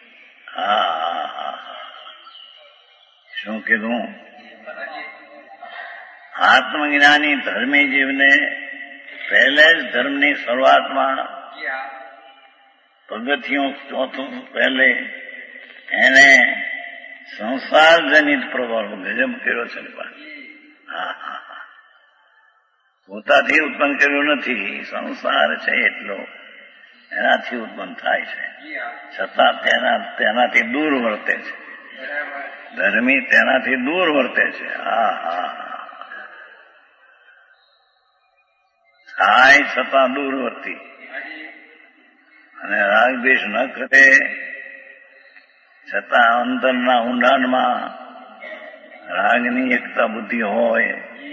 શું કીધું? આત્મજ્ઞાની ધર્મી જીવને પહેલે જ ધર્મની શરૂઆતમાં પગથિયું ચોથું પહેલે એને સંસાર જનિત પ્રભાવ ગજબ કર્યો છે. પોતાથી ઉત્પન્ન કર્યું નથી, સંસાર છે એટલો એનાથી ઉત્પન્ન થાય છે, છતાં તેનાથી દૂર વર્તે છે. ધર્મી તેનાથી દૂર વર્તે છે. થાય છતાં દૂરવર્તી. અને રાગદ્વેષ ન કરે છતાં અંતરના ઊંડાણમાં રાગની એકતા બુદ્ધિ હોય.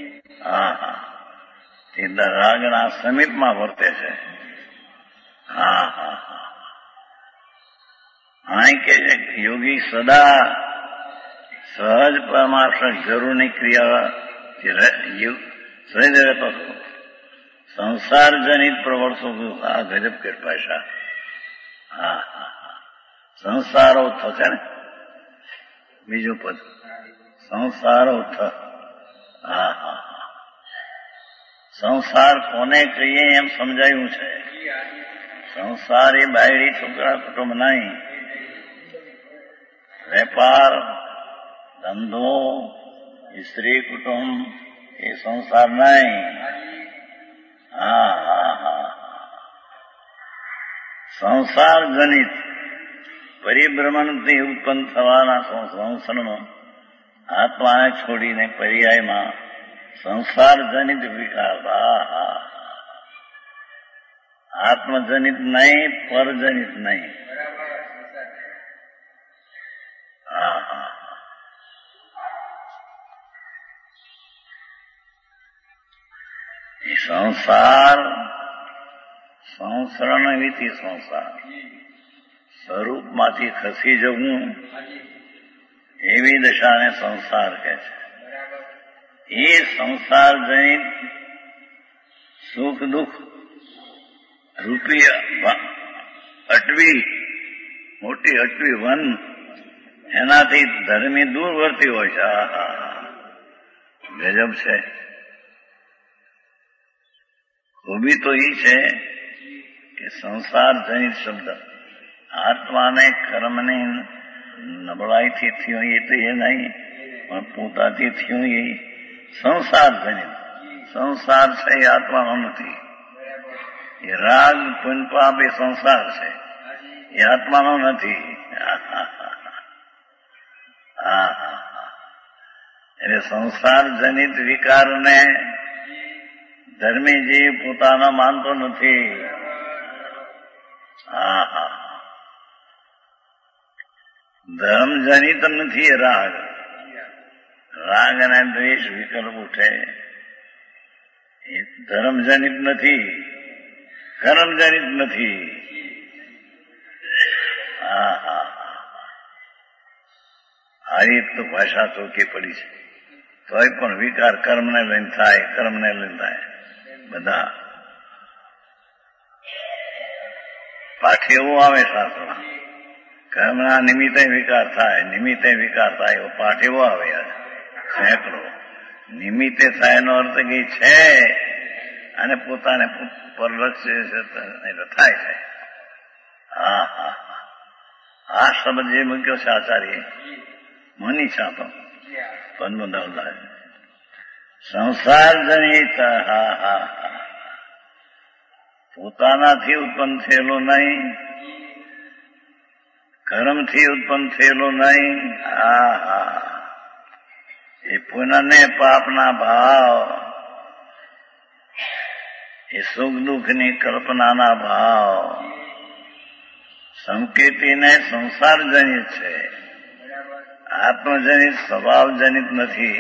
તે રાગના સમીપમાં વર્તે છે. અહીં કે છે યોગી સદા સહજ પરમાર્થ જરૂરની ક્રિયા સહજ રહેતો હતો. સંસાર જનિત પ્રવર્તો. આ ગજબ કે ભાષા. સંસારો થશે ને બીજું પદ, સંસારો થ. સંસાર કોને કહીએ એમ સમજાયું છે. સંસાર એ બાયડી છોકરા કુટુંબ નહીં. વેપાર, ધંધો, સ્ત્રી કુટુંબ એ સંસાર નહીં. સંસાર જનિત પરિભ્રમણથી ઉત્પન્ન થવાના સંસારનો આત્માને છોડીને પર્યાયમાં સંસાર જનિત વિકાર. આત્મજનિત નહીં, પરજનિત નહીં. એ સંસાર સંસરણ વિધિ સંસાર સ્વરૂપમાંથી ખસી જવું એવી દશાને સંસાર કહે છે. એ સંસાર જનિત સુખ દુઃખ રૂપી અટવી, મોટી અટવી વન, એનાથી ધર્મી દૂર વર્તી હોય છે. ગજબ છે. ખૂબી તો એ છે કે સંસાર જનિત શબ્દ આત્માને કર્મની નબળાઈથી થયું એ તો એ નહીં, પણ પોતાથી થયું એ સંસાર જનિત. સંસાર છે એ આત્માનો નથી. એ રાગ પુનપાપ એ સંસાર છે, એ આત્માનો નથી. એટલે સંસાર જનિત વિકારને ધર્મી જીવ પોતાનો માનતો નથી. ધર્મ જનિત નથી રાગ. રાગ અને દ્વેષ વિકલ્પ ઉઠે એ ધર્મજનિત નથી, કર્મજનિત નથી. આ એક તો ભાષા ચોકી પડી છે. તોય પણ વિકાર કર્મને લઈને થાય, કર્મને લઈને થાય. બધા પાઠ એવું આવે શાસ્ત્રમાં, કર્મના નિમિત્તે વિકાર થાય, નિમિત્તે વિકાર થાય, એવો પાઠ એવો આવે સેંકડો. નિમિત્તે થાય એનો અર્થ કે છે અને પોતાને પરલક્ષે થાય છે. આ શબ્દ જે મૂક્યો છે આચાર્ય મની છાપો પદ્મદાસ સંસાર જનિત, પોતાનાથી ઉત્પન્ન થયેલો નહીં, કર્મથી ઉત્પન્ન થયેલો નહીં. એ પુનઃને પાપના ભાવ, એ સુખ દુઃખની કલ્પનાના ભાવ, સંકેતીને સંસારજનિત છે, આત્મજનિત સ્વભાવજનિત નથી.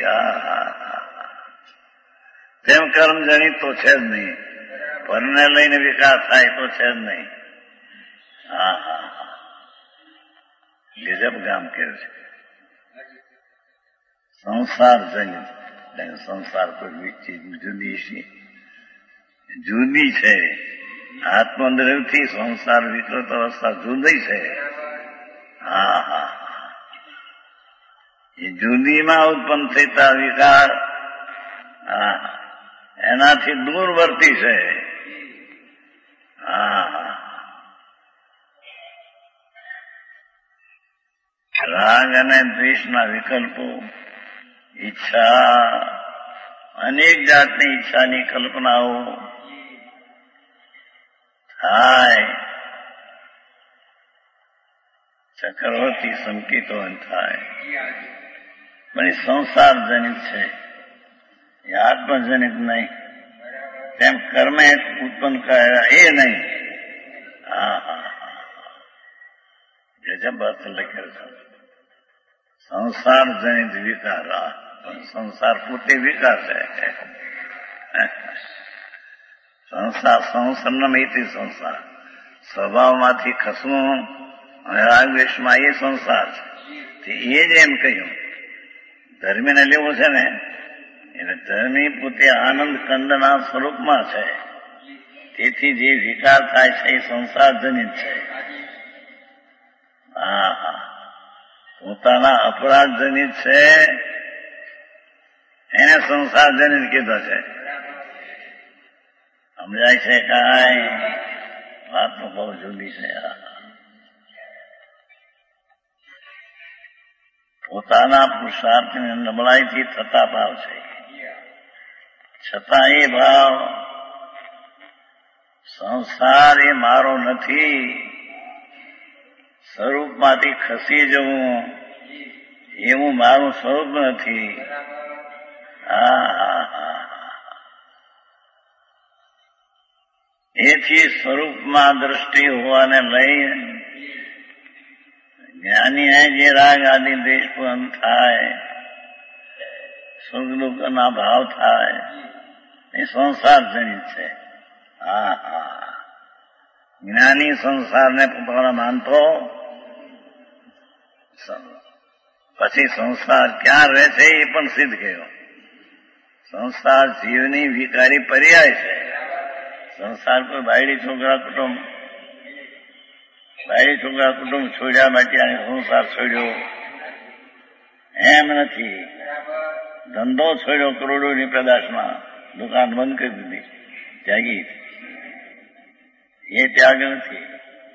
તેમ કર્મજનિત તો છે જ નહીં, પરને લઈને વિકાસ થાય તો છે જ નહીં. ગજબ ગામ કેવું છે. સંસારજનિત, સંસાર કોઈ ચીજ જુદી છે, જુદી છે. આત્મદ્રવથી સંસાર વિકૃત અવસ્થા જુદી છે. એ જુદીમાં ઉત્પન્ન થતા વિકાર એનાથી દૂરવર્તી છે. રાગ અને દ્વેષના વિકલ્પો, ઈચ્છા, અનેક જાતની ઈચ્છાની કલ્પનાઓ થાય, ચક્રવર્તી સંકેતો થાય. પણ એ સંસારજનિત છે, એ આત્મજનિત નહીં. તેમ કર્મે ઉત્પન્ન કર્યા એ નહીં. ગજબ અર્થ લખેલ છે. સંસારજનિત વિકાર, પણ સંસાર પોતે વિકાર છે. સંસાર સંસર્ણમયથી સંસાર, સ્વભાવમાંથી ખસવું અને રાગદ્વેષમાં એ સંસાર છે. એ જ એમ કહ્યું ધર્મીને લેવું છે ને, એટલે ધર્મી પોતે આનંદ કંદના સ્વરૂપમાં છે. તેથી જે વિકાર થાય છે એ સંસારજનિત છે. પોતાના અપરાધજનિત છે એને સંસારજનિત કીધો છે. સમજાય છે? કાંઈ વાત તો બહુ જુદી છે. પોતાના પુરુષાર્થની નબળાઈથી થતા ભાવ છે, છતાં એ ભાવ સંસાર એ મારો નથી, સ્વરૂપમાંથી ખસી જવું એવું મારું સ્વરૂપ નથી. એથી સ્વરૂપમાં દ્રષ્ટિ હોવાને લઈ જ્ઞાની જે રાગ આદિ દ્વેષ થાય, સુખ દુઃખના ભાવ થાય, એ સંસારજનિત છે. જ્ઞાની સંસારને પોતાના માનતો પછી સંસાર ક્યાં રહે છે એ પણ સિદ્ધ કર્યો. સંસાર જીવની વિકારી પર્યાય છે. સંસાર પર બાયડી છોકરા કુટુંબ છોડ્યા માટે અને સંસાર છોડ્યો એમ નથી. ધંધો છોડ્યો કરોડોની પેદાશમાં, દુકાન બંધ કરી દીધી, ત્યાગી. એ ત્યાગ નથી.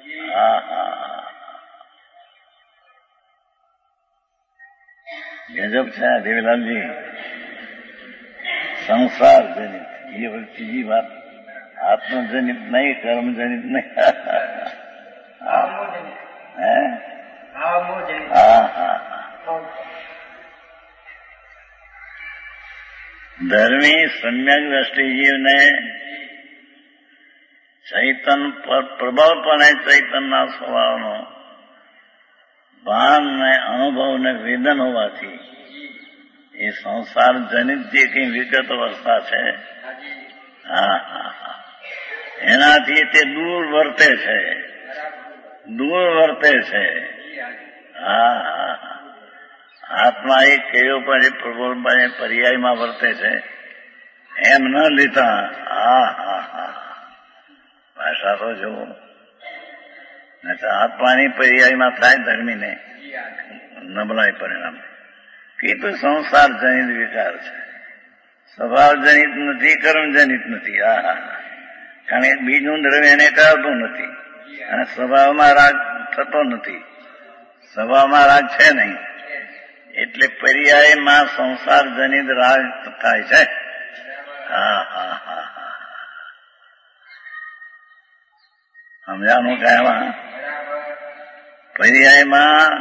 ગજબ છે દેવીલાલજી. સંસારજનિત એ ત્રીજી વાત, આત્મજનિત નહીં, કર્મજનિત નહીં. ધર્મી સમ્યક દ્રષ્ટિજીવને ચૈતન પ્રબળપણે ચૈતનના સ્વભાવનો ભાન ને અનુભવ ને વેદન હોવાથી એ સંસાર જનિત જે કઈ વિગત અવસ્થા છે હા હા હા એનાથી તે દૂર વર્તે છે, દૂર વર્તે છે. હા હા હા આત્મા એક કેવો પણ પ્રબળપણે પર્યાયમાં વર્તે છે એમ ન લેતા. હા હા હા ભાષા તો જુઓ આત્માની પર્યાયમાં થાય ધર્મીને નબળાઈ પરિણામ કે તો સંસાર જનિત વિકાર છે, સ્વભાવ જનિત નથી, કર્મ જનિત નથી. હા હા કારણ કે બીજું દ્રવ્ય એને કરાવતું નથી અને સ્વભાવમાં રાગ થતો નથી, સ્વભાવમાં રાગ છે નહીં એટલે પર્યાયમાં સંસાર જનિત રાગ થાય છે. હા હા હા હા સમજાનું કહેવા પર્યાયમાં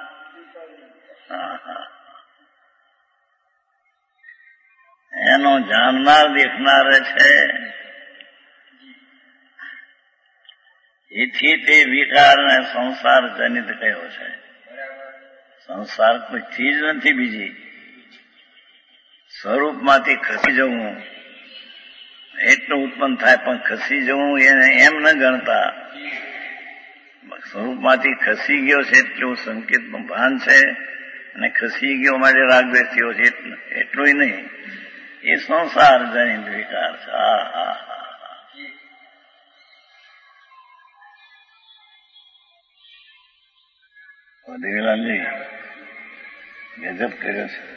એનો જાણનાર દેખનાર છે. એથી તે વિકારને સંસાર જનિત કયો છે. સંસાર કોઈ ચીજ નથી બીજી, સ્વરૂપમાંથી ખસી જવું એટલું ઉત્પન્ન થાય, પણ ખસી જવું એને એમ ન ગણતા સ્વરૂપમાંથી ખસી ગયો છે એટલું સંકેતનું ભાન છે અને ખસી ગયો માટે રાગદ્વેષ થયો છે એટલું નહીં, એ સંસાર જનિત વિકાર છે. હા હા હા દેવીલાલજી ગજબ કર્યો છે.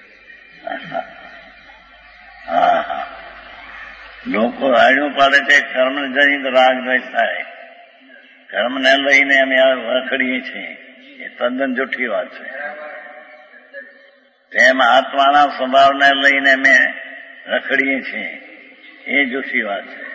હા હા લોકો રાડ્યું પાડે છે કર્મ જનિત રાગ દ્વેષ થાય, કર્મને લઈને અમે વખડીએ છીએ, એ તદ્દન જૂઠી વાત છે. તેમ આત્માના સ્વભાવને લઈને અમે રખડીએ છીએ, એ જૂઠી વાત છે.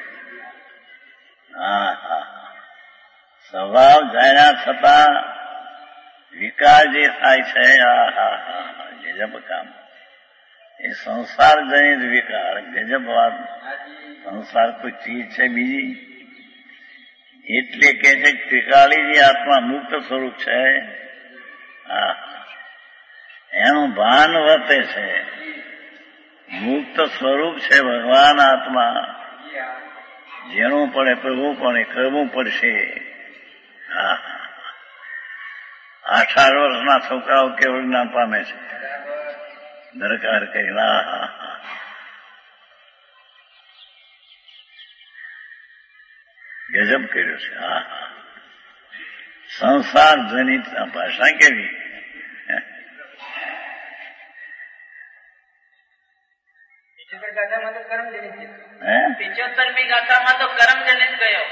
હા હા સ્વભાવ જાણ્યા છતાં વિકાર જે થાય છે, હા હા હા ગજબ કામ, એ સંસાર જનિત વિકાર. ગજબ વાત. સંસાર કોઈ ચીજ છે બીજી? એટલે કે છે ત્રિકાળી જે આત્મા મુક્ત સ્વરૂપ છે, હા એનું ભાન વર્તે છે. મુક્ત સ્વરૂપ છે ભગવાન આત્મા, જેનું પડે પ્રભુ પણ કરવું પડશે. હા 18 વર્ષના છોકરાઓ કેવળ જ્ઞાન પામે છે દરકાર કરી. હા હા ગજબ કર્યો છે. હા હા સંસાર જનિત ભાષા કેવી. પિચોતરમી ગાથામાં તો કર્મ જનિત ગયો.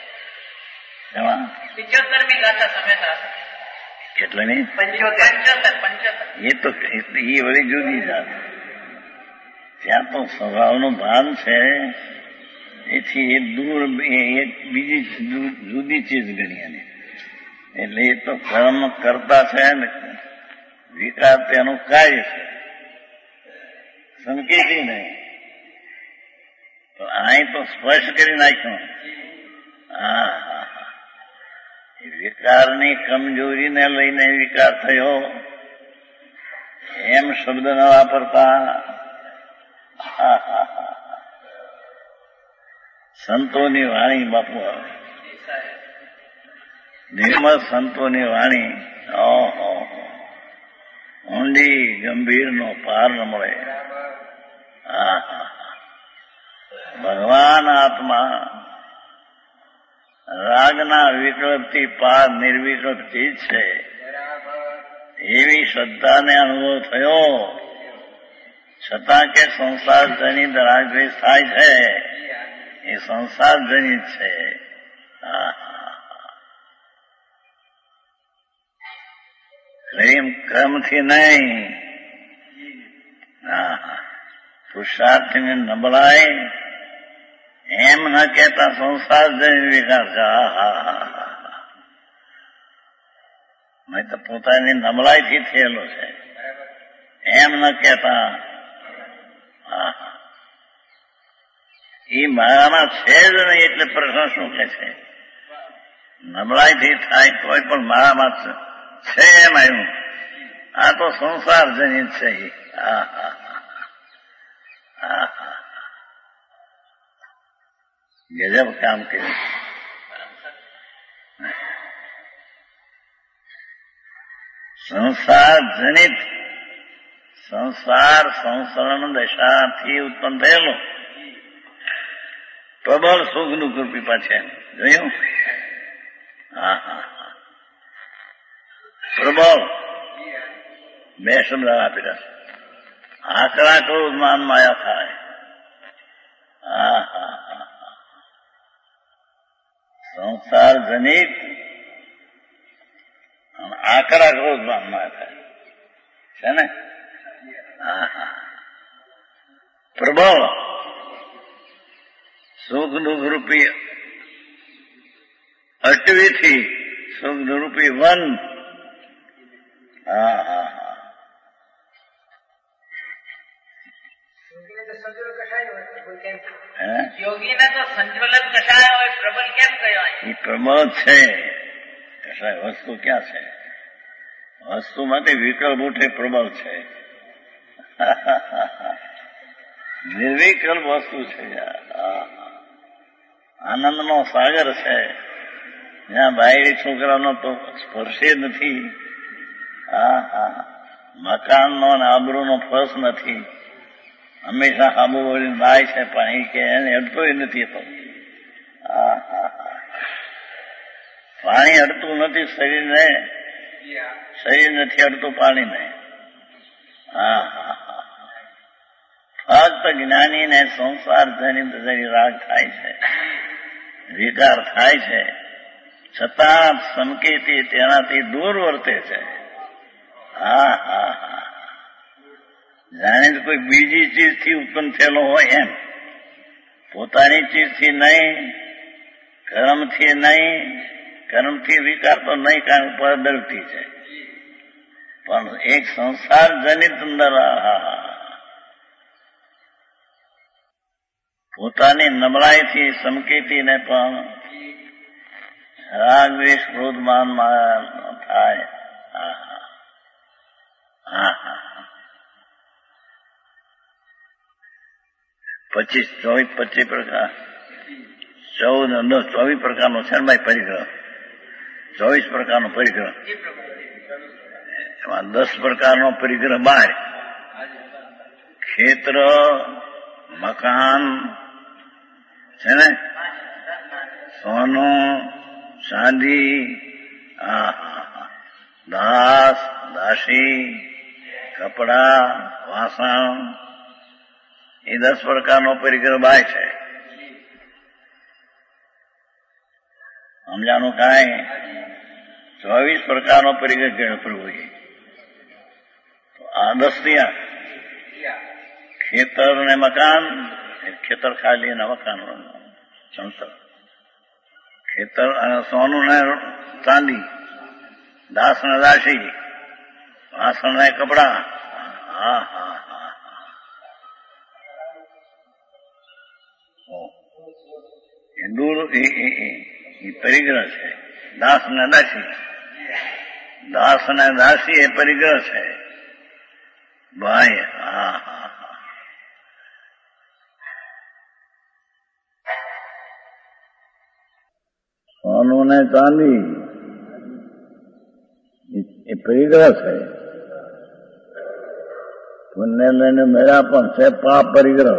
75મી ગાથા સમેતા કેટલાની 75 એ તો એ વળી જુદી જાત. ત્યાં તો સ્વભાવનું ભાન છે, એથી એ દૂર એક બીજી જુદી ચીજ ગણી. એટલે એ તો કર્મ કરતા છે ને વિકાર તેનું કાર્ય છે, સંકેતી નહીં. તો અહીં તો સ્પષ્ટ કરી નાખ્યું. હા હા વિકારની કમજોરીને લઈને વિકાર થયો એમ શબ્દ ન વાપરતા. સંતોની વાણી બાપુ, નિર્મળ સંતોની વાણી ઊંડી ગંભીરનો પાર ન મળે. ભગવાન આત્મા રાગના વિકલ્પથી પાર નિર્વિકલ્પ ચીજ છે, એવી શ્રદ્ધાને અનુભવ થયો. છતાં કે સંસાર જનિત રાગદ્વેષ થાય છે, એ સંસાર જનિત છે. ક્રમથી નહીં, પુરુષાર્થની નબળાઈ એમ ન કહેતા સંસાર જનિત વિકાર છે. મેં તો પોતાની નબળાઈથી થયેલો છે એમ ન કહેતા. એ મારામાં છે જ નહીં એટલે પ્રશ્ન શું કે છે? નબળાઈથી થાય કોઈ પણ મારામાં છે એમ આવ્યું. આ તો સંસાર જનિત છે. ગજબ કામ કર્યું. સંસાર જનિત સંસાર સંસરણ દશાથી ઉત્પન્ન થયેલો પ્રબળ સુખ દુઃખ રૂપી પાછે જોયું. હા હા હા, પ્રબળ બે શબ્દ આપેલા. આકરા ક્રોધ માન માયા થાય. હા હા હા, સંસાર જનિત આકરા ક્રોધ માન માયા થાય છે ને. હા હા, પ્રબળ સુખ દુઃખ રૂપી અટવીથી સુખ રૂપી વન. હા હા હા, યોગીને તો સંજ્વલન કશાય હોય, પ્રબલ કેમ કહેવાય? એ પ્રબળ છે. કશાય વસ્તુ ક્યાં છે? વસ્તુમાંથી વિકલ્પ ઉઠે પ્રબળ છે. નિર્વિકલ્પ વસ્તુ છે. આનંદનો સાગર છે જ્યાં બાયડી છોકરાનો તો સ્પર્શે નથી. હા હા, મકાનનો અને આબરૂનો ફસ નથી. હંમેશા આબુ વળી બાય છે પણ એ કે એને અડતોય નથી. તો હા હા હા, પાણી અડતું નથી શરીરને, શરીર નથી અડતું પાણીને. હા હા હા, ફક્ત જ્ઞાનીને સંસાર જનિત રાગ થાય છે, વિકાર થાય છે, છતાં સંકેતી તેનાથી દૂર વર્તે છે. હા હા હા, જાણે કોઈ બીજી ચીજથી ઉત્પન્ન થયેલો હોય એમ, પોતાની ચીજથી નહીં, કર્મથી નહીં. કર્મથી વિકાર તો નહીં, કારણ પરદરથી છે, પણ એક સંસાર જનિત અંદર પોતાની નબળાઈથી સંકેતીને પણ રાગ દ્વેષ ક્રોધ માન માયા થાય. હા હા, 25 પ્રકાર, 24 પ્રકારનો છે ને ભાઈ પરિગ્રહ. 24 પ્રકારનો પરિગ્રહ, એમાં 10 પ્રકારનો પરિગ્રહ બહાર. ખેત્ર, મકાન છે ને, સોનું ચાંદી, દાસ દાસી, કપડા વાસણ, એ 10 પ્રકારનો પરિગ્રહ બાય છે. સમજાનું કાંઈ? 24 પ્રકારનો પરિગ્રહ ગયો પ્રભુજી. તો આ 10 થયા. ખેતર ને મકાન, ખેતર ખાલી અને મકાન ચણતર, ખેતર અને સોનું ને ચાંદી, દાસ ને દાસી, વાસણ ને કપડા. હા હા હા, એ પરિગ્રહ છે. દાસ ને દાસી, દાસ ને દાસી એ પરિગ્રહ છે ભાઈ. હા હા હા, સોનું ને ચાંદી એ પરિગ્રહ છે. પુણ્ય લઈને મેળા પણ છે, પાપ પરિગ્રહ.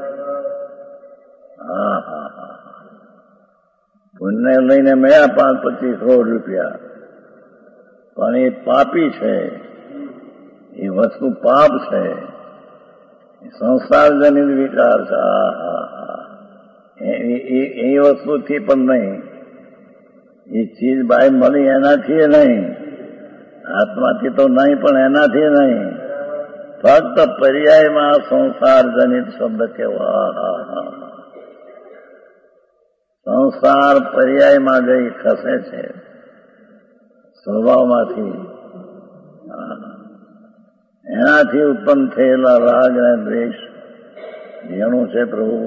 હા હા હા, પુણ્ય લઈને મેળા 25 કરોડ રૂપિયા, પણ એ પાપી છે. એ વસ્તુ પાપ છે, સંસાર જનિત વિકાર છે. હા હા હા, એ વસ્તુથી પણ નહીં. એ ચીજ બાય મળી એનાથી નહીં, આત્માથી તો નહીં, પણ એનાથી નહીં. ફક્ત પર્યાયમાં સંસાર જનિત શબ્દ કેવા. સંસાર પર્યાયમાં જઈ ખસે છે સ્વભાવમાંથી. એનાથી ઉત્પન્ન થયેલા રાગ અને દ્વેષ જેનું છે પ્રભુ.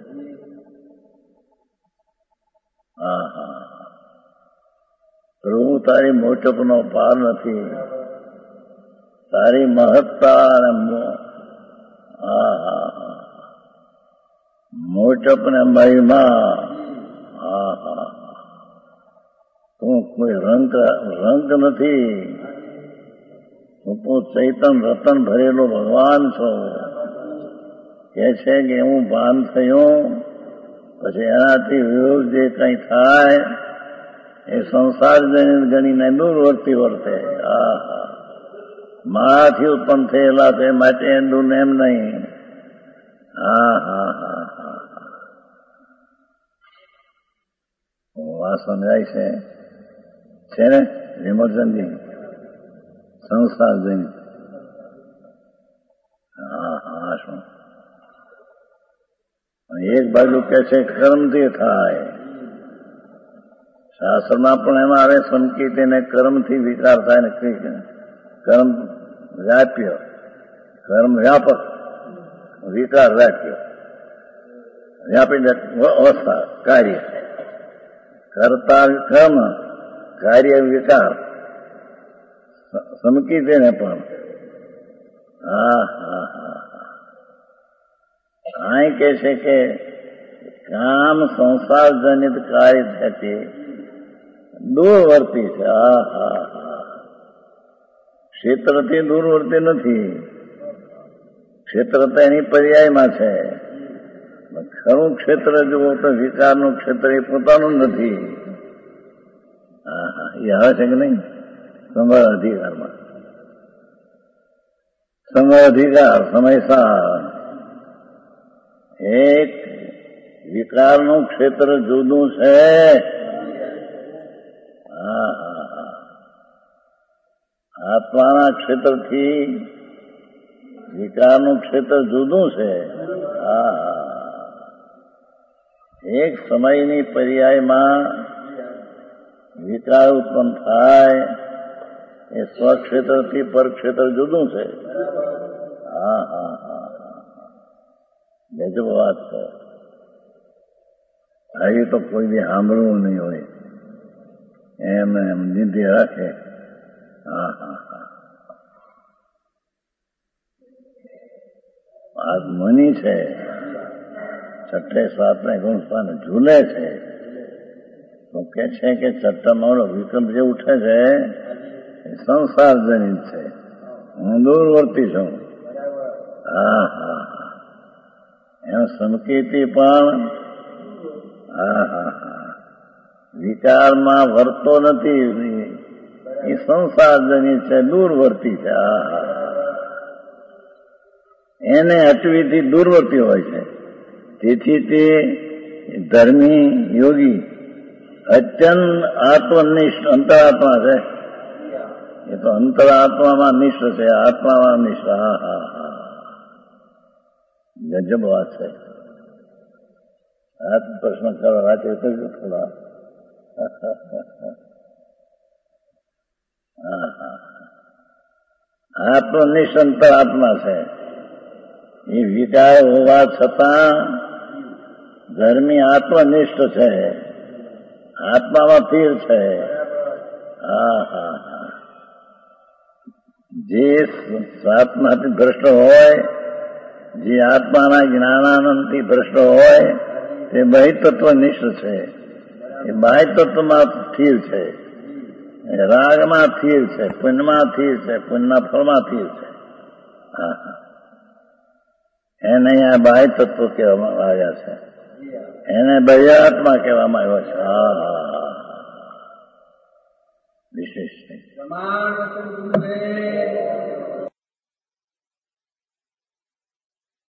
હા હા, પ્રભુ તારી મોટપનો પાર નથી, તારી મહત્તા અને મોટપ ને મહિમા કોઈ રંગ નથી. હું તો ચૈતન રતન ભરેલો ભગવાન છું. કે છે કે હું ભાન થયું પછી એનાથી વિરોધ જે કંઈ થાય એ સંસાર ગણીને દૂરવર્તી વર્તે. મારાથી ઉત્પન્ન થયેલા છે માટે એંડું એમ નહીં. આ સમજાય છે ને વિમર્શનજી સંસાર જઈને શું એક બાજુ કે છે કર્મથી થાય. શાસ્ત્રમાં પણ એમાં આવે સંકેત એને કર્મથી વિકાર થાય ને કર્મ વ્યાપ્ય કર્મ વ્યાપક વિકાર વ્યાપ્ય વ્યાપી અવસ્થા કાર્ય કરતા કર્મ કાર્ય વિકાર સમકી તેને પણ અહીં કે છે કે કામ સંસાર જનિત કાર્ય થતી દૂરવર્તી છે. ક્ષેત્રથી દૂરવર્તી નથી. ક્ષેત્ર તો એની પર્યાયમાં છે. ખરું ક્ષેત્ર જુઓ તો વિકારનું ક્ષેત્ર એ પોતાનું નથી. એ આવે છે કે નહીં? સંભાળ અધિકારમાં સંભાળ અધિકાર સમયસાર એક વિકારનું ક્ષેત્ર જુદું છે. આત્માના ક્ષેત્રથી વિકારનું ક્ષેત્ર જુદું છે. એક સમયની પર્યાયમાં વિકાર ઉત્પન્ન થાય એ સ્વક્ષેત્રથી પરક્ષેત્ર જુદું છે. ગજબ વાત છે. આવી તો કોઈ બી સાંભળવું નહીં હોય એમ જીદી રાખે. આ મની છે છઠ્ઠે સાતને ગુણસ્થાન ઝૂલે છે તો કે છે કે છઠ્ઠામાં વિકલ્પ જે ઉઠે છે એ સંસાર જનિત છે. હું દૂરવર્તી છું. એમ સંકેતી પણ વિકારમાં વર્તો નથી. એ સંસાર જનિત છે, દૂરવર્તી છે. એને હટવીથી દૂરવર્તી હોય છે. તેથી તે ધર્મી યોગી અત્યંત આત્મનિષ્ઠ અંતરાત્મા છે. એ તો અંતરાત્મામાં નિષ્ઠ છે, આત્મામાં નિષ્ઠ. ગજબ વાત છે. આ પ્રશ્ન કરો રાતે કરજો થોડા. આત્મનિષ્ઠ અંતરાત્મા છે. એ વિકાર હોવા છતાં ધર્મી આત્મનિષ્ઠ છે, આત્મામાં સ્થિર છે. જે આત્માથી ભ્રષ્ટ હોય, જે આત્માના જ્ઞાનાનંદથી ભ્રષ્ટ હોય તે બહિતત્વનિષ્ઠ છે. એ બાહ્યતત્વમાં સ્થિર છે, રાગમાં સ્થિર છે, પુણ્યમાં સ્થિર છે, પુણ્યના ફળમાં સ્થિર છે. એને આ બાહ્ય તત્વ કહેવામાં આવ્યા છે. એને બાહ્યાત્મા કહેવામાં આવ્યો છે. વિશેષ છે.